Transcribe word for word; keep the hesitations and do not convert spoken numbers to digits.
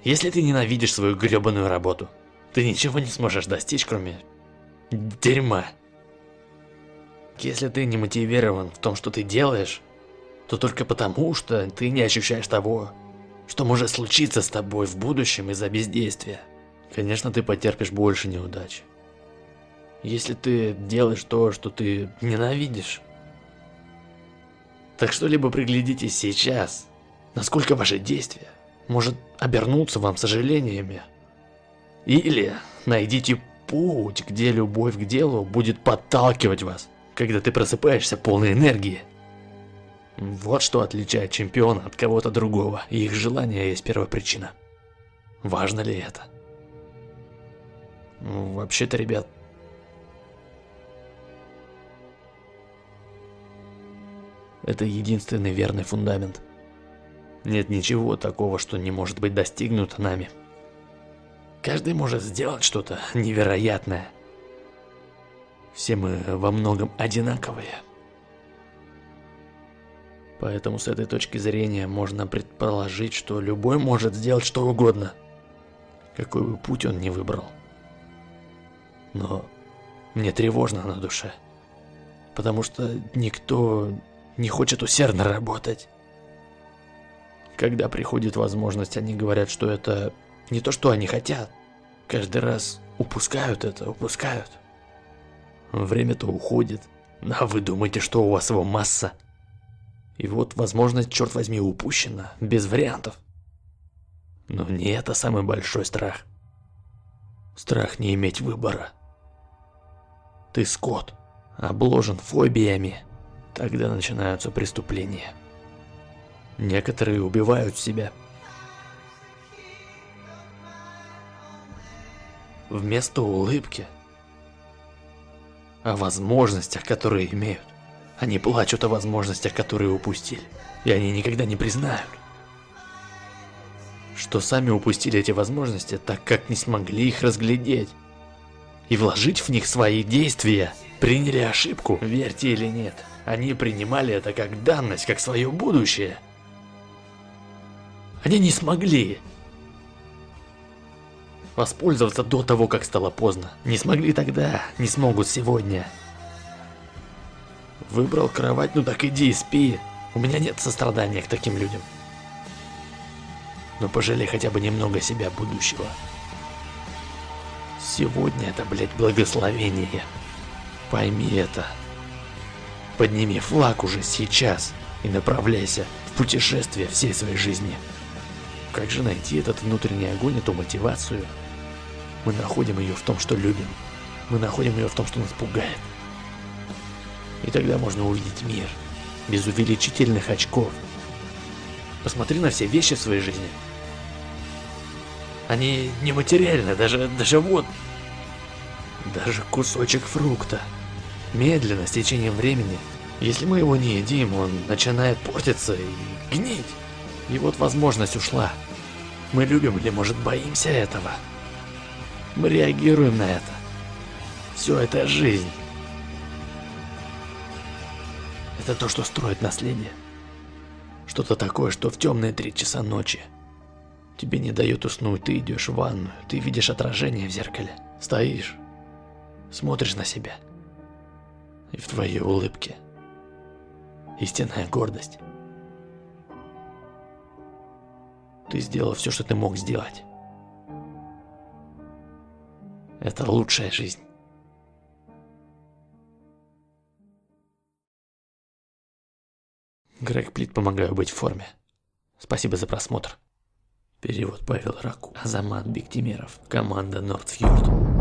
Если ты ненавидишь свою гребаную работу, ты ничего не сможешь достичь, кроме дерьма. Если ты не мотивирован в том, что ты делаешь, то только потому, что ты не ощущаешь того, что может случиться с тобой в будущем из-за бездействия. Конечно, ты потерпишь больше неудач. Если ты делаешь то, что ты ненавидишь. Так что либо приглядитесь сейчас, насколько ваше действие может обернуться вам сожалениями, или найдите путь, где любовь к делу будет подталкивать вас, когда ты просыпаешься полной энергии. Вот что отличает чемпиона от кого-то другого, и их желание есть первопричина. Важно ли это? Ну, вообще-то, ребят, это единственный верный фундамент. Нет ничего такого, что не может быть достигнуто нами. Каждый может сделать что-то невероятное. Все мы во многом одинаковые. Поэтому с этой точки зрения можно предположить, что любой может сделать что угодно, какой бы путь он ни выбрал. Но мне тревожно на душе, потому что никто не хочет усердно работать. Когда приходит возможность, они говорят, что это не то, что они хотят. Каждый раз упускают это, упускают. Время-то уходит, а вы думаете, что у вас его масса. И вот возможность, черт возьми, упущена, без вариантов. Но не это самый большой страх. Страх не иметь выбора. Ты скот, обложен фобиями. Тогда начинаются преступления. Некоторые убивают себя. Вместо улыбки о возможностях, которые имеют. Они плачут о возможностях, которые упустили. И они никогда не признают, что сами упустили эти возможности, так как не смогли их разглядеть. И вложить в них свои действия. Приняли ошибку, верьте или нет. Они принимали это как данность, как свое будущее. Они не смогли воспользоваться до того, как стало поздно. Не смогли тогда, не смогут сегодня. Выбрал кровать, ну так иди, спи. У меня нет сострадания к таким людям. Но пожалей хотя бы немного себя будущего. Сегодня это, блядь, благословение. Пойми это. Подними флаг уже сейчас и направляйся в путешествие всей своей жизни. Как же найти этот внутренний огонь, эту мотивацию? Мы находим ее в том, что любим. Мы находим ее в том, что нас пугает. И тогда можно увидеть мир без увеличительных очков. Посмотри на все вещи в своей жизни. Они нематериальны, даже, даже вот. Даже кусочек фрукта. Медленно, с течением времени, если мы его не едим, он начинает портиться и гнить. И вот возможность ушла. Мы любим или, может, боимся этого. Мы реагируем на это. Все это жизнь. Это то, что строит наследие. Что-то такое, что в темные три часа ночи тебе не дает уснуть. Ты идешь в ванную, ты видишь отражение в зеркале. Стоишь, смотришь на себя. И в твоей улыбке истинная гордость. Ты сделал все, что ты мог сделать. Это лучшая жизнь. Грег Плит, помогаю быть в форме. Спасибо за просмотр. Перевод Павел Раку. Азамат Бектимеров. Команда Нордфьюрд.